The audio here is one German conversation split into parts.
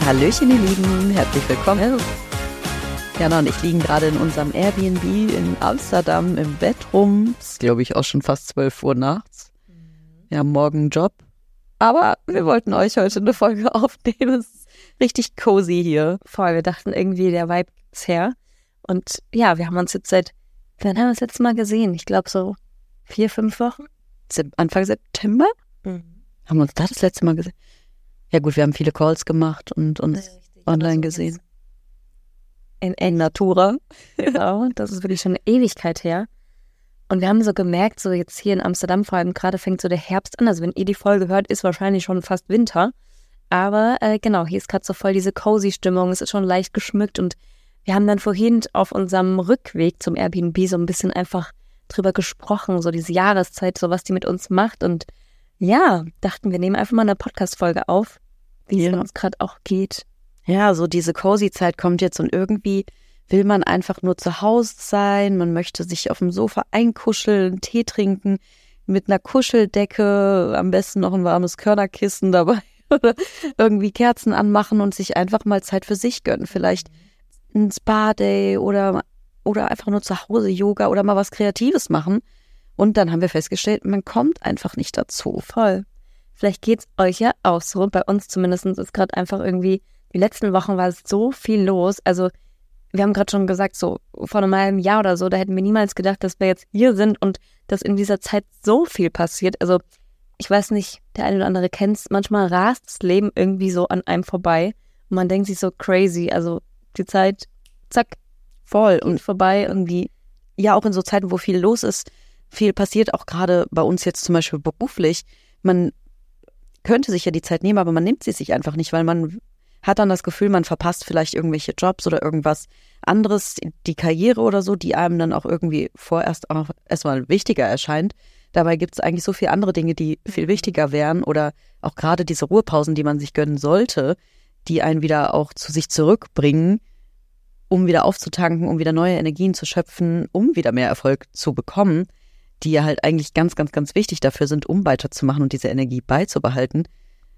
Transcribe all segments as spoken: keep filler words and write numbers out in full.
Hallöchen, ihr Lieben, herzlich willkommen. Jana und ich liegen gerade in unserem Airbnb in Amsterdam im Bett rum. Es ist, glaube ich, auch schon fast zwölf Uhr nachts. Wir haben morgen einen Job. Aber wir wollten euch heute eine Folge aufnehmen. Es ist richtig cozy hier. Voll, wir dachten irgendwie, der Vibe ist her. Und ja, wir haben uns jetzt seit, wann haben wir das letzte Mal gesehen? Ich glaube so vier, fünf Wochen. Anfang September? Mhm. Haben wir uns da das letzte Mal gesehen? Ja gut, wir haben viele Calls gemacht und uns ja, online so gesehen. In, in Natura. Genau, das ist wirklich schon eine Ewigkeit her. Und wir haben so gemerkt, so jetzt hier in Amsterdam, vor allem gerade fängt so der Herbst an. Also wenn ihr die Folge hört, ist wahrscheinlich schon fast Winter. Aber äh, genau, hier ist gerade so voll diese cozy Stimmung. Es ist schon leicht geschmückt. Und wir haben dann vorhin auf unserem Rückweg zum Airbnb so ein bisschen einfach drüber gesprochen. So diese Jahreszeit, so was die mit uns macht. Und ja, dachten wir nehmen einfach mal eine Podcast-Folge auf, wie es Ja. uns gerade auch geht. Ja, so diese Cozy-Zeit kommt jetzt und irgendwie will man einfach nur zu Hause sein. Man möchte sich auf dem Sofa einkuscheln, Tee trinken, mit einer Kuscheldecke, am besten noch ein warmes Körnerkissen dabei oder irgendwie Kerzen anmachen und sich einfach mal Zeit für sich gönnen. Vielleicht ein Spa-Day oder, oder einfach nur zu Hause Yoga oder mal was Kreatives machen. Und dann haben wir festgestellt, man kommt einfach nicht dazu. Voll. Vielleicht geht's euch ja auch so. Bei uns zumindest ist gerade einfach irgendwie, die letzten Wochen war so viel los. Also wir haben gerade schon gesagt, so vor einem halben Jahr oder so, da hätten wir niemals gedacht, dass wir jetzt hier sind und dass in dieser Zeit so viel passiert. Also ich weiß nicht, der eine oder andere kennt's, manchmal rast das Leben irgendwie so an einem vorbei und man denkt sich so crazy. Also die Zeit, zack, Voll. und Und vorbei irgendwie. ja, auch in so Zeiten, wo viel los ist, viel passiert, auch gerade bei uns jetzt zum Beispiel beruflich. Man könnte sich ja die Zeit nehmen, aber man nimmt sie sich einfach nicht, weil man hat dann das Gefühl, man verpasst vielleicht irgendwelche Jobs oder irgendwas anderes, die Karriere oder so, die einem dann auch irgendwie vorerst auch noch erstmal wichtiger erscheint. Dabei gibt es eigentlich so viele andere Dinge, die viel wichtiger wären oder auch gerade diese Ruhepausen, die man sich gönnen sollte, die einen wieder auch zu sich zurückbringen, um wieder aufzutanken, um wieder neue Energien zu schöpfen, um wieder mehr Erfolg zu bekommen, die ja halt eigentlich ganz, ganz, ganz wichtig dafür sind, um weiterzumachen und diese Energie beizubehalten,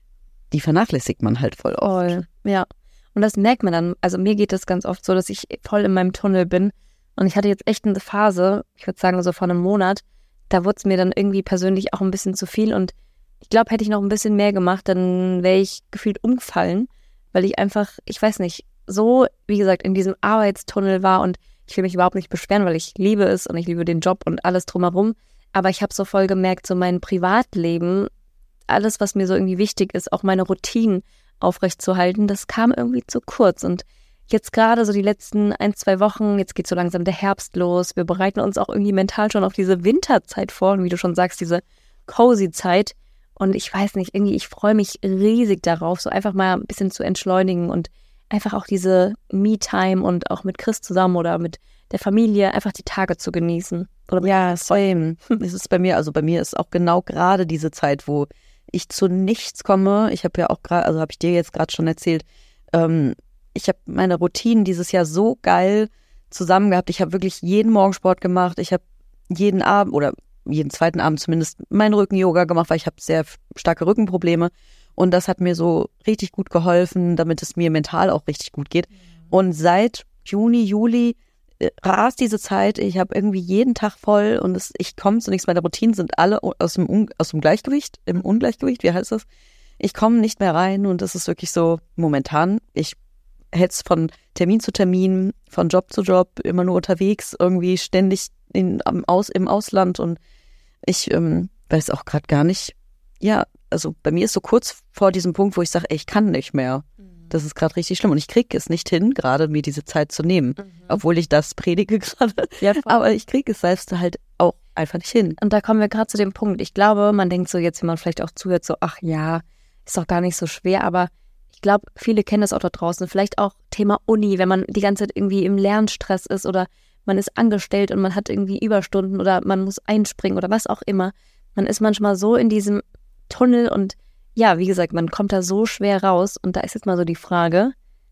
die vernachlässigt man halt voll oft. Voll, ja. Und das merkt man dann, also mir geht es ganz oft so, dass ich voll in meinem Tunnel bin und ich hatte jetzt echt eine Phase, ich würde sagen so vor einem Monat, da wurde es mir dann irgendwie persönlich auch ein bisschen zu viel und ich glaube, hätte ich noch ein bisschen mehr gemacht, dann wäre ich gefühlt umgefallen, weil ich einfach, ich weiß nicht, so, wie gesagt, in diesem Arbeitstunnel war und ich will mich überhaupt nicht beschweren, weil ich liebe es und ich liebe den Job und alles drumherum, aber ich habe so voll gemerkt, so mein Privatleben, alles, was mir so irgendwie wichtig ist, auch meine Routinen aufrechtzuerhalten, das kam irgendwie zu kurz. Und jetzt gerade so die letzten ein, zwei Wochen, jetzt geht so langsam der Herbst los. Wir bereiten uns auch irgendwie mental schon auf diese Winterzeit vor. Und wie du schon sagst, diese cozy Zeit. Und ich weiß nicht, irgendwie, ich freue mich riesig darauf, so einfach mal ein bisschen zu entschleunigen und einfach auch diese Me-Time und auch mit Chris zusammen oder mit der Familie einfach die Tage zu genießen. Oder Ja, same. Es ist bei mir, also bei mir ist auch genau gerade diese Zeit, wo ich zu nichts komme. Ich habe ja auch gerade, also habe ich dir jetzt gerade schon erzählt, ähm, ich habe meine Routinen dieses Jahr so geil zusammen gehabt. Ich habe wirklich jeden Morgen Sport gemacht. Ich habe jeden Abend oder jeden zweiten Abend zumindest meinen Rücken-Yoga gemacht, weil ich habe sehr starke Rückenprobleme. Und das hat mir so richtig gut geholfen, damit es mir mental auch richtig gut geht. Und seit Juni, Juli äh, rast diese Zeit. Ich habe irgendwie jeden Tag voll und es, ich komme zu nichts. Meine Routinen sind alle aus dem, Un- aus dem Gleichgewicht, im Ungleichgewicht, wie heißt das? Ich komme nicht mehr rein und das ist wirklich so momentan. Ich hetze von Termin zu Termin, von Job zu Job, immer nur unterwegs, irgendwie ständig in, am Aus, im Ausland und ich ähm, weiß auch gerade gar nicht, ja, also bei mir ist so kurz vor diesem Punkt, wo ich sage, ey, ich kann nicht mehr. Das ist gerade richtig schlimm und ich kriege es nicht hin, gerade mir diese Zeit zu nehmen, Mhm. obwohl ich das predige gerade. Ja, voll. Aber ich kriege es selbst halt auch einfach nicht hin. Und da kommen wir gerade zu dem Punkt. Ich glaube, man denkt so jetzt, wenn man vielleicht auch zuhört, so, ach ja, ist doch gar nicht so schwer. Aber ich glaube, viele kennen das auch da draußen. Vielleicht auch Thema Uni, wenn man die ganze Zeit irgendwie im Lernstress ist oder man ist angestellt und man hat irgendwie Überstunden oder man muss einspringen oder was auch immer. Man ist manchmal so in diesem Tunnel und ja, wie gesagt, man kommt da so schwer raus. Und da ist jetzt mal so die Frage,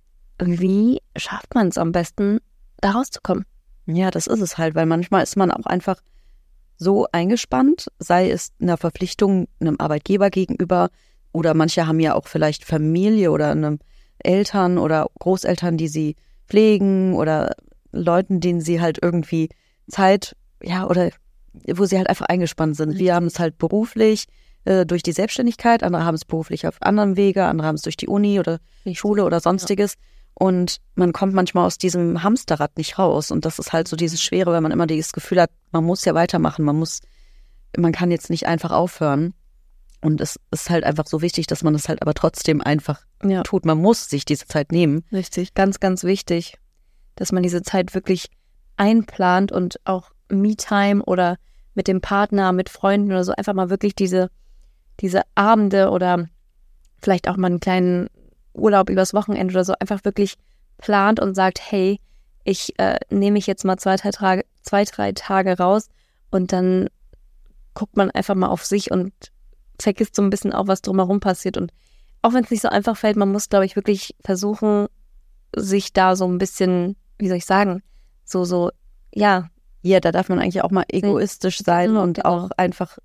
wie schafft man es am besten, da rauszukommen? Ja, das ist es halt, weil manchmal ist man auch einfach so eingespannt, sei es einer Verpflichtung einem Arbeitgeber gegenüber oder manche haben ja auch vielleicht Familie oder eine Eltern oder Großeltern, die sie pflegen oder Leuten, denen sie halt irgendwie Zeit, ja, oder wo sie halt einfach eingespannt sind. Wir haben es halt beruflich äh, durch die Selbstständigkeit, andere haben es beruflich auf anderen Wege, andere haben es durch die Uni oder Richtig. Schule oder sonstiges. Ja. Und man kommt manchmal aus diesem Hamsterrad nicht raus. Und das ist halt so dieses Schwere, weil man immer das Gefühl hat, man muss ja weitermachen, man muss, man kann jetzt nicht einfach aufhören. Und es ist halt einfach so wichtig, dass man es halt aber trotzdem einfach ja. tut. Man muss sich diese Zeit nehmen. Richtig, ganz, ganz wichtig, dass man diese Zeit wirklich einplant und auch Me-Time oder mit dem Partner, mit Freunden oder so einfach mal wirklich diese, diese Abende oder vielleicht auch mal einen kleinen Urlaub übers Wochenende oder so einfach wirklich plant und sagt, hey, ich äh, nehme mich jetzt mal zwei drei, Tage, zwei, drei Tage raus und dann guckt man einfach mal auf sich und vergisst so ein bisschen auch, was drumherum passiert. Und auch wenn es nicht so einfach fällt, man muss, glaube ich, wirklich versuchen, sich da so ein bisschen, wie soll ich sagen, so, so, ja. Ja, da darf man eigentlich auch mal egoistisch sein genau, und genau. auch einfach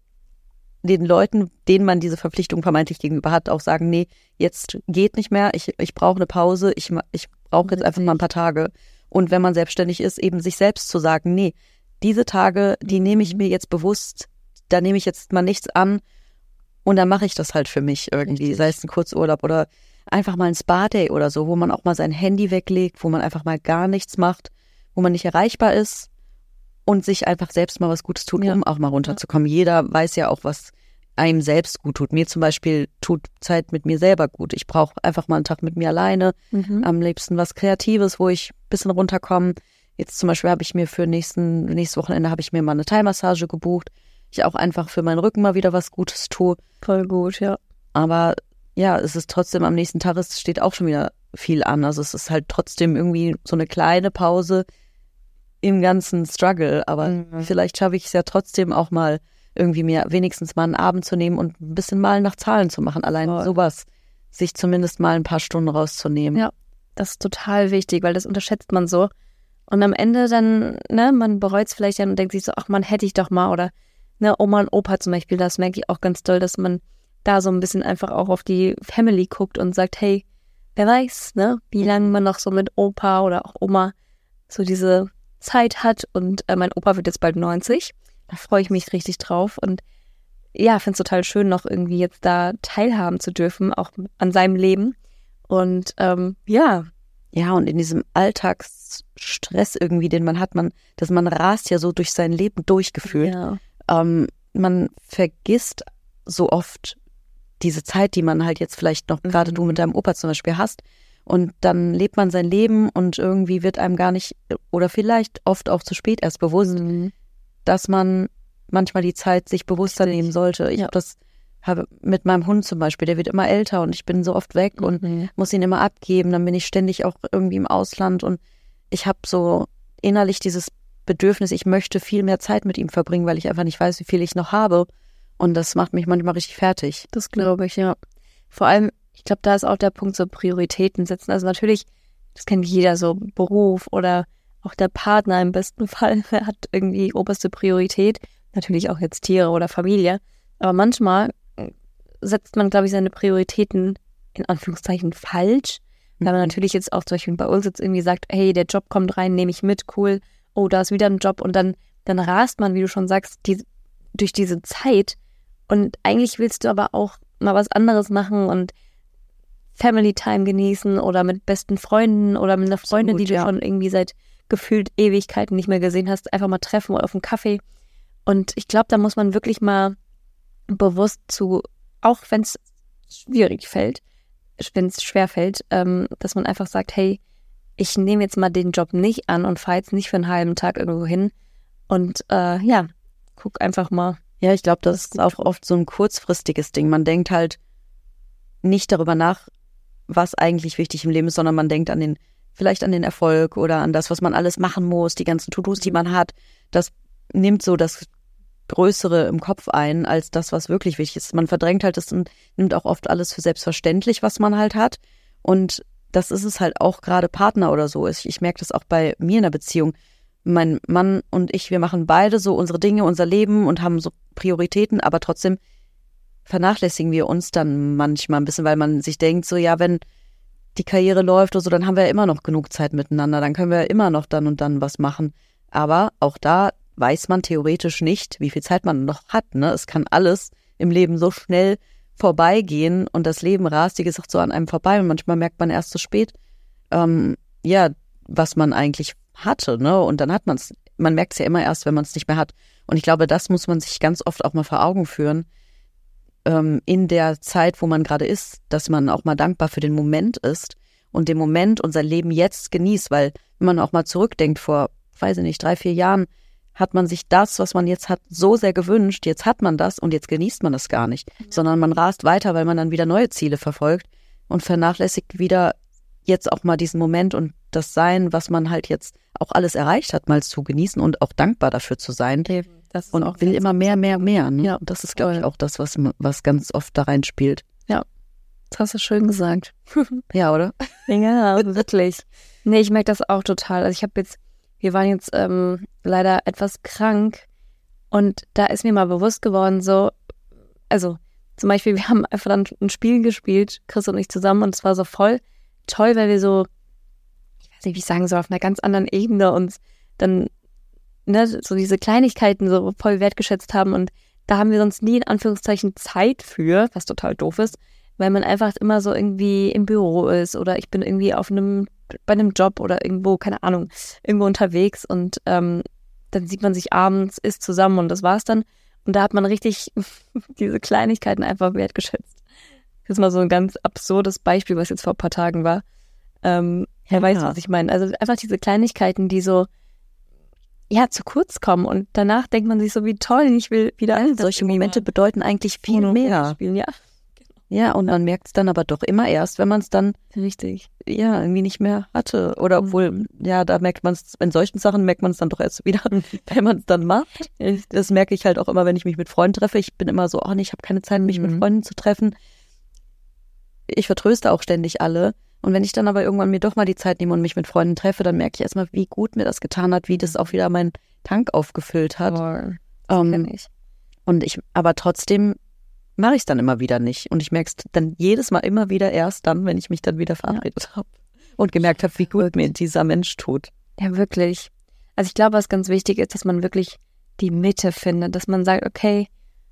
den Leuten, denen man diese Verpflichtung vermeintlich gegenüber hat, auch sagen, nee, jetzt geht nicht mehr, ich, ich brauche eine Pause, ich, ich brauche jetzt einfach mal ein paar Tage. Und wenn man selbstständig ist, eben sich selbst zu sagen, nee, diese Tage, die mhm. nehme ich mir jetzt bewusst, da nehme ich jetzt mal nichts an und dann mache ich das halt für mich irgendwie, Richtig. Sei es ein Kurzurlaub oder einfach mal ein Spa-Day oder so, wo man auch mal sein Handy weglegt, wo man einfach mal gar nichts macht, wo man nicht erreichbar ist. Und sich einfach selbst mal was Gutes tut, ja. um auch mal runterzukommen. Ja. Jeder weiß ja auch, was einem selbst gut tut. Mir zum Beispiel tut Zeit mit mir selber gut. Ich brauche einfach mal einen Tag mit mir alleine. Mhm. Am liebsten was Kreatives, wo ich ein bisschen runterkomme. Jetzt zum Beispiel habe ich mir für nächsten, nächstes Wochenende habe ich mir mal eine Thai-Massage gebucht. Ich auch einfach für meinen Rücken mal wieder was Gutes tue. Voll gut, ja. Aber ja, es ist trotzdem am nächsten Tag, es steht auch schon wieder viel an. Also es ist halt trotzdem irgendwie so eine kleine Pause im ganzen Struggle, aber mhm. vielleicht schaffe ich es ja trotzdem auch mal irgendwie mir wenigstens mal einen Abend zu nehmen und ein bisschen mal nach Zahlen zu machen. Allein Voll. sowas, sich zumindest mal ein paar Stunden rauszunehmen. Ja, das ist total wichtig, weil das unterschätzt man so. Und am Ende dann, ne, man bereut es vielleicht dann und denkt sich so, ach man, hätte ich doch mal. Oder ne, Oma und Opa zum Beispiel, das merke ich auch ganz doll, dass man da so ein bisschen einfach auch auf die Family guckt und sagt, hey, wer weiß, ne, wie lange man noch so mit Opa oder auch Oma so diese Zeit hat und äh, mein Opa wird jetzt bald neunzig. Da freue ich mich richtig drauf und ja, finde es total schön, noch irgendwie jetzt da teilhaben zu dürfen, auch an seinem Leben. Und ähm, ja. Ja, und in diesem Alltagsstress irgendwie, den man hat, man, dass man rast ja so durch sein Leben durchgefühlt. Ja. Ähm, man vergisst so oft diese Zeit, die man halt jetzt vielleicht noch, mhm. gerade du mit deinem Opa zum Beispiel hast. Und dann lebt man sein Leben und irgendwie wird einem gar nicht, oder vielleicht oft auch zu spät erst bewusst, mhm. dass man manchmal die Zeit sich bewusster nehmen sollte. Ich ja. habe das habe mit meinem Hund zum Beispiel, der wird immer älter und ich bin so oft weg mhm. und muss ihn immer abgeben. Dann bin ich ständig auch irgendwie im Ausland und ich habe so innerlich dieses Bedürfnis, ich möchte viel mehr Zeit mit ihm verbringen, weil ich einfach nicht weiß, wie viel ich noch habe. Und das macht mich manchmal richtig fertig. Das glaube ich, ja. Vor allem, ich glaube, da ist auch der Punkt, so Prioritäten setzen. Also natürlich, das kennt jeder, so Beruf oder auch der Partner im besten Fall hat irgendwie oberste Priorität. Natürlich auch jetzt Tiere oder Familie. Aber manchmal setzt man, glaube ich, seine Prioritäten in Anführungszeichen falsch. Mhm. Weil man natürlich jetzt auch zum Beispiel bei uns jetzt irgendwie sagt, hey, der Job kommt rein, nehme ich mit, cool. Oh, da ist wieder ein Job. Und dann, dann rast man, wie du schon sagst, die, durch diese Zeit. Und eigentlich willst du aber auch mal was anderes machen und Family Time genießen oder mit besten Freunden oder mit einer Freundin, Absolut, die du ja. schon irgendwie seit gefühlt Ewigkeiten nicht mehr gesehen hast, einfach mal treffen oder auf einen Kaffee. Und ich glaube, da muss man wirklich mal bewusst zu, auch wenn es schwierig fällt, wenn es schwer fällt, ähm, dass man einfach sagt, hey, ich nehme jetzt mal den Job nicht an und fahre jetzt nicht für einen halben Tag irgendwo hin und äh, ja, guck einfach mal. Ja, ich glaube, das ist auch oft so ein kurzfristiges Ding. Man denkt halt nicht darüber nach, was eigentlich wichtig im Leben ist, sondern man denkt an den, vielleicht an den Erfolg oder an das, was man alles machen muss, die ganzen To-Dos, die man hat. Das nimmt so das Größere im Kopf ein, als das, was wirklich wichtig ist. Man verdrängt halt das und nimmt auch oft alles für selbstverständlich, was man halt hat. Und das ist es halt auch gerade Partner oder so. Ich, ich merke das auch bei mir in der Beziehung. Mein Mann und ich, wir machen beide so unsere Dinge, unser Leben und haben so Prioritäten, aber trotzdem vernachlässigen wir uns dann manchmal ein bisschen, weil man sich denkt, so ja, wenn die Karriere läuft oder so, dann haben wir ja immer noch genug Zeit miteinander. Dann können wir ja immer noch dann und dann was machen. Aber auch da weiß man theoretisch nicht, wie viel Zeit man noch hat. Ne? Es kann alles im Leben so schnell vorbeigehen und das Leben rast, wie gesagt, so an einem vorbei. Und manchmal merkt man erst zu spät, ähm, ja, was man eigentlich hatte. Ne? Und dann hat man es, man merkt es ja immer erst, wenn man es nicht mehr hat. Und ich glaube, das muss man sich ganz oft auch mal vor Augen führen, ähm, in der Zeit, wo man gerade ist, dass man auch mal dankbar für den Moment ist und den Moment und sein Leben jetzt genießt. Weil wenn man auch mal zurückdenkt, vor, weiß ich nicht, drei, vier Jahren, hat man sich das, was man jetzt hat, so sehr gewünscht, jetzt hat man das und jetzt genießt man das gar nicht, ja. Sondern man rast weiter, weil man dann wieder neue Ziele verfolgt und vernachlässigt wieder jetzt auch mal diesen Moment und das Sein, was man halt jetzt auch alles erreicht hat, mal zu genießen und auch dankbar dafür zu sein. Okay, das ist und auch will immer mehr, mehr, mehr. Ne? Ja, und das ist, glaube ich, auch das, was, was ganz oft da reinspielt. Ja, das hast du schön gesagt. Ja, oder? Ja, wirklich. Nee, ich merke das auch total. Also ich habe jetzt Wir waren jetzt ähm, leider etwas krank und da ist mir mal bewusst geworden, so, also zum Beispiel, wir haben einfach dann ein Spiel gespielt, Chris und ich zusammen, und es war so voll toll, weil wir so, ich weiß nicht, wie ich sagen soll, auf einer ganz anderen Ebene uns dann, ne, so diese Kleinigkeiten so voll wertgeschätzt haben, und da haben wir sonst nie in Anführungszeichen Zeit für, was total doof ist, weil man einfach immer so irgendwie im Büro ist oder ich bin irgendwie auf einem bei einem Job oder irgendwo, keine Ahnung, irgendwo unterwegs und ähm, dann sieht man sich abends, isst zusammen und das war's dann. Und da hat man richtig diese Kleinigkeiten einfach wertgeschätzt. Das ist mal so ein ganz absurdes Beispiel, was jetzt vor ein paar Tagen war. Ähm, ja. Er weiß, was ich meine. Also einfach diese Kleinigkeiten, die so, ja, zu kurz kommen und danach denkt man sich so, wie toll, ich will wieder all solche Momente bedeuten eigentlich viel mehr. Spielen, ja. Ja, und man merkt es dann aber doch immer erst, wenn man es dann richtig, ja, irgendwie nicht mehr hatte. Oder obwohl, mhm. ja, da merkt man es, in solchen Sachen merkt man es dann doch erst wieder, wenn man es dann macht. Das merke ich halt auch immer, wenn ich mich mit Freunden treffe. Ich bin immer so, oh nee, ich habe keine Zeit, mich mhm. mit Freunden zu treffen. Ich vertröste auch ständig alle. Und wenn ich dann aber irgendwann mir doch mal die Zeit nehme und mich mit Freunden treffe, dann merke ich erstmal, wie gut mir das getan hat, wie das auch wieder meinen Tank aufgefüllt hat. Oh, das ähm, kenn ich. Und ich, aber trotzdem mache ich es dann immer wieder nicht. Und ich merke es dann jedes Mal immer wieder erst dann, wenn ich mich dann wieder verabredet ja. habe und gemerkt habe, wie gut mir dieser Mensch tut. Ja, wirklich. Also ich glaube, was ganz wichtig ist, dass man wirklich die Mitte findet, dass man sagt, okay,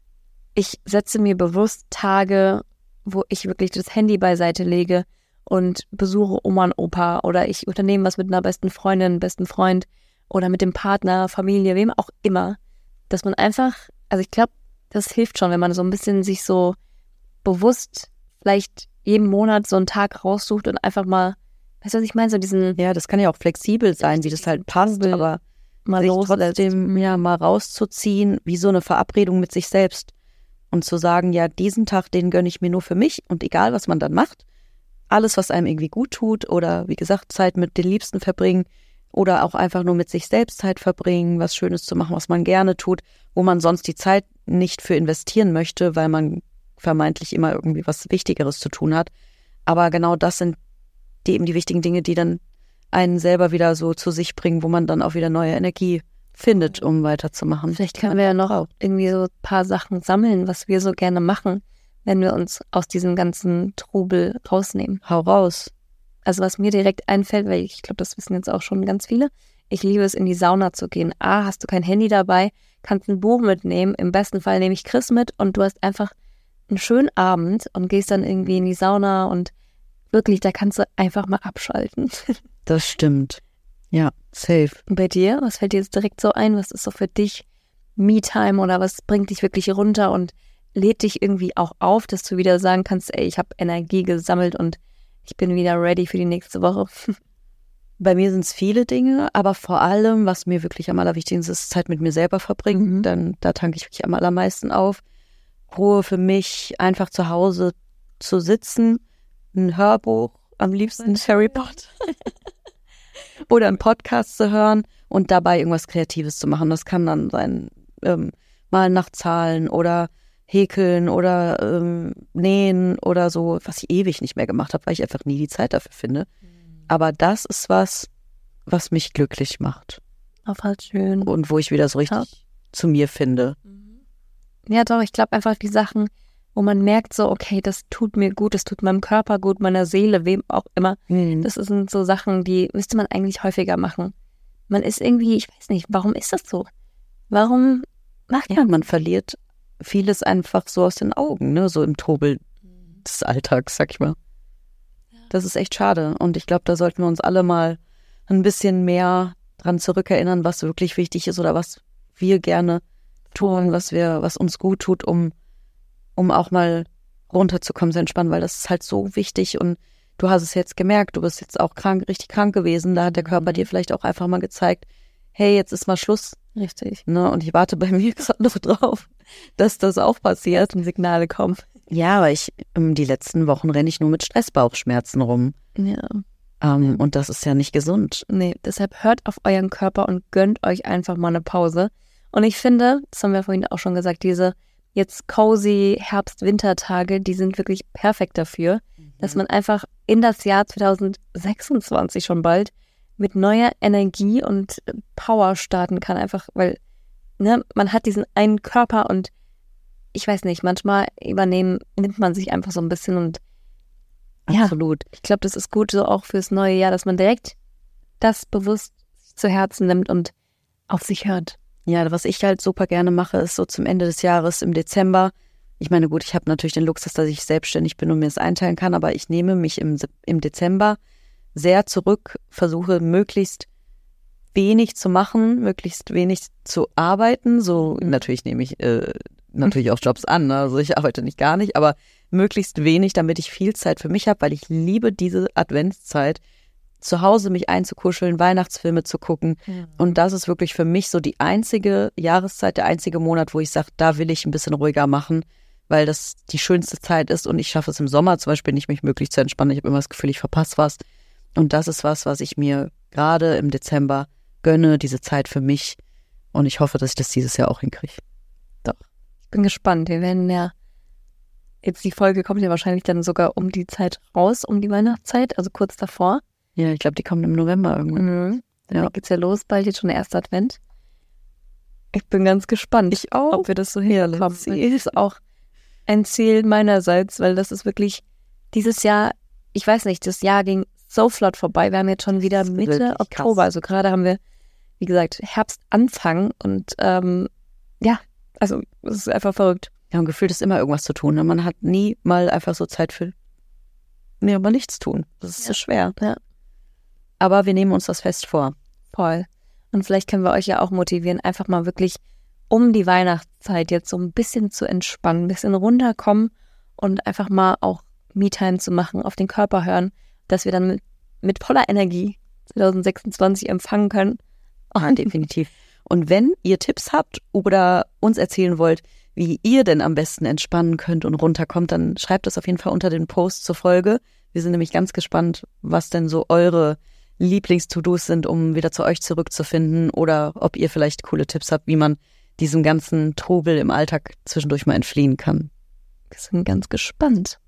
ich setze mir bewusst Tage, wo ich wirklich das Handy beiseite lege und besuche Oma und Opa oder ich unternehme was mit einer besten Freundin, besten Freund oder mit dem Partner, Familie, wem auch immer, dass man einfach, also ich glaube, das hilft schon, wenn man so ein bisschen sich so bewusst vielleicht jeden Monat so einen Tag raussucht und einfach mal, weißt du, was ich meine, so diesen... Ja, das kann ja auch flexibel sein, wie das halt passt, aber mal sich trotzdem ja mal rauszuziehen, wie so eine Verabredung mit sich selbst und zu sagen, ja, diesen Tag, den gönne ich mir nur für mich und egal, was man dann macht, alles, was einem irgendwie gut tut oder wie gesagt, Zeit mit den Liebsten verbringen oder auch einfach nur mit sich selbst Zeit verbringen, was Schönes zu machen, was man gerne tut, wo man sonst die Zeit nicht für investieren möchte, weil man vermeintlich immer irgendwie was Wichtigeres zu tun hat. Aber genau das sind die, eben die wichtigen Dinge, die dann einen selber wieder so zu sich bringen, wo man dann auch wieder neue Energie findet, um weiterzumachen. Vielleicht können wir ja noch auch irgendwie so ein paar Sachen sammeln, was wir so gerne machen, wenn wir uns aus diesem ganzen Trubel rausnehmen. Hau raus. Also was mir direkt einfällt, weil ich glaube, das wissen jetzt auch schon ganz viele, ich liebe es, in die Sauna zu gehen. A, hast du kein Handy dabei, kannst ein Buch mitnehmen, im besten Fall nehme ich Chris mit und du hast einfach einen schönen Abend und gehst dann irgendwie in die Sauna und wirklich, da kannst du einfach mal abschalten. Das stimmt. Ja, safe. Und bei dir, was fällt dir jetzt direkt so ein? Was ist so für dich Me-Time oder was bringt dich wirklich runter und lädt dich irgendwie auch auf, dass du wieder sagen kannst, ey, ich habe Energie gesammelt und ich bin wieder ready für die nächste Woche? Bei mir sind es viele Dinge, aber vor allem, was mir wirklich am allerwichtigsten ist, ist Zeit mit mir selber verbringen. Mhm. Dann, da tanke ich wirklich am allermeisten auf. Ruhe für mich, einfach zu Hause zu sitzen, ein Hörbuch, am liebsten Harry Potter oder einen Podcast zu hören und dabei irgendwas Kreatives zu machen. Das kann dann sein, ähm, mal nach Zahlen oder häkeln oder ähm, nähen oder so, was ich ewig nicht mehr gemacht habe, weil ich einfach nie die Zeit dafür finde. Aber das ist was, was mich glücklich macht. Auch halt schön. Und wo ich wieder so richtig ja. zu mir finde. Ja, doch, ich glaube einfach die Sachen, wo man merkt so, okay, das tut mir gut, das tut meinem Körper gut, meiner Seele, wem auch immer. Mhm. Das sind so Sachen, die müsste man eigentlich häufiger machen. Man ist irgendwie, ich weiß nicht, warum ist das so? Warum macht Ja, man? man verliert vieles einfach so aus den Augen, ne? So im Trubel des Alltags, sag ich mal. Das ist echt schade. Und ich glaube, da sollten wir uns alle mal ein bisschen mehr dran zurückerinnern, was wirklich wichtig ist oder was wir gerne tun, was wir, was uns gut tut, um, um auch mal runterzukommen, zu entspannen, weil das ist halt so wichtig. Und du hast es jetzt gemerkt, du bist jetzt auch krank, richtig krank gewesen. Da hat der Körper dir vielleicht auch einfach mal gezeigt, hey, jetzt ist mal Schluss. Richtig. Ne? Und ich warte bei mir gerade noch drauf, dass das auch passiert. Und Signale kommen. Ja, aber ich, ähm, die letzten Wochen renne ich nur mit Stressbauchschmerzen rum. Ja. Ähm, und das ist ja nicht gesund. Nee, deshalb hört auf euren Körper und gönnt euch einfach mal eine Pause. Und ich finde, das haben wir vorhin auch schon gesagt, diese jetzt cozy Herbst-Wintertage, die sind wirklich perfekt dafür, mhm. dass man einfach in das Jahr zwanzig sechsundzwanzig schon bald mit neuer Energie und Power starten kann. Einfach, weil ne, man hat diesen einen Körper und ich weiß nicht, manchmal übernehmen, nimmt man sich einfach so ein bisschen und Absolut. Ja, ich glaube, das ist gut so auch fürs neue Jahr, dass man direkt das bewusst zu Herzen nimmt und auf sich hört. Ja, was ich halt super gerne mache, ist so zum Ende des Jahres im Dezember. Ich meine, gut, ich habe natürlich den Luxus, dass ich selbstständig bin und mir das einteilen kann, aber ich nehme mich im, im Dezember sehr zurück, versuche möglichst wenig zu machen, möglichst wenig zu arbeiten. So, natürlich nehme ich äh, natürlich auch Jobs an, ne? Also ich arbeite nicht gar nicht, aber möglichst wenig, damit ich viel Zeit für mich habe, weil ich liebe diese Adventszeit, zu Hause mich einzukuscheln, Weihnachtsfilme zu gucken. Mhm. Und das ist wirklich für mich so die einzige Jahreszeit, der einzige Monat, wo ich sage, da will ich ein bisschen ruhiger machen, weil das die schönste Zeit ist und ich schaffe es im Sommer zum Beispiel nicht, mich möglich zu entspannen. Ich habe immer das Gefühl, ich verpasse was. Und das ist was, was ich mir gerade im Dezember gönne, diese Zeit für mich. Und ich hoffe, dass ich das dieses Jahr auch hinkriege. Doch. Ich bin gespannt. Wir werden ja jetzt, die Folge kommt ja wahrscheinlich dann sogar um die Zeit raus, um die Weihnachtszeit, also kurz davor. Ja, ich glaube, die kommen im November irgendwann. Mhm. Ja. Dann geht's ja los, bald jetzt schon der erste Advent. Ich bin ganz gespannt, ich auch. ob wir das so hinbekommen. Das ist auch ein Ziel meinerseits, weil das ist wirklich dieses Jahr, ich weiß nicht, das Jahr ging so flott vorbei. Wir haben jetzt schon wieder Mitte Oktober, krass. Also gerade haben wir, wie gesagt, Herbstanfang und ähm, ja, also es ist einfach verrückt. Ja, und gefühlt ist immer irgendwas zu tun. Ne? Man hat nie mal einfach so Zeit für, nee, aber nichts tun. Das ist ja so schwer. Ja. Aber wir nehmen uns das fest vor. Voll. Und vielleicht können wir euch ja auch motivieren, einfach mal wirklich um die Weihnachtszeit jetzt so ein bisschen zu entspannen, ein bisschen runterkommen und einfach mal auch Me-Time zu machen, auf den Körper hören, dass wir dann mit, mit voller Energie zwanzig sechsundzwanzig empfangen können. Oh, definitiv. Und wenn ihr Tipps habt oder uns erzählen wollt, wie ihr denn am besten entspannen könnt und runterkommt, dann schreibt das auf jeden Fall unter den Post zur Folge. Wir sind nämlich ganz gespannt, was denn so eure Lieblings-To-Dos sind, um wieder zu euch zurückzufinden oder ob ihr vielleicht coole Tipps habt, wie man diesem ganzen Trubel im Alltag zwischendurch mal entfliehen kann. Wir sind ganz gespannt.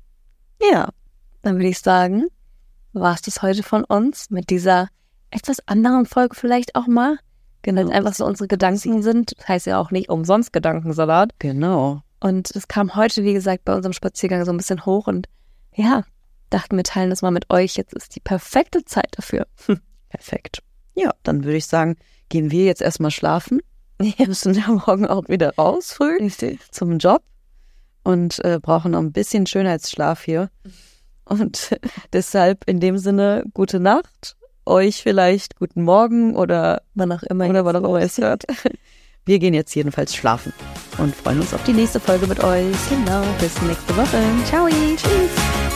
Ja, dann würde ich sagen, war es das heute von uns mit dieser etwas anderen Folge vielleicht auch mal. Genau, weil einfach so unsere Gedanken sind. Das heißt ja auch nicht umsonst Gedankensalat. Genau. Und es kam heute, wie gesagt, bei unserem Spaziergang so ein bisschen hoch und ja, dachten wir teilen das mal mit euch. Jetzt ist die perfekte Zeit dafür. Hm. Perfekt. Ja, dann würde ich sagen, gehen wir jetzt erstmal schlafen. Wir müssen ja morgen auch wieder raus früh Richtig. Zum Job und äh, brauchen noch ein bisschen Schönheitsschlaf hier. Und deshalb in dem Sinne, gute Nacht. Euch vielleicht guten Morgen oder wann auch immer, oder wann auch immer es hört. Wir gehen jetzt jedenfalls schlafen und freuen uns auf die nächste Folge mit euch. Genau, bis nächste Woche. Ciao. Tschüss.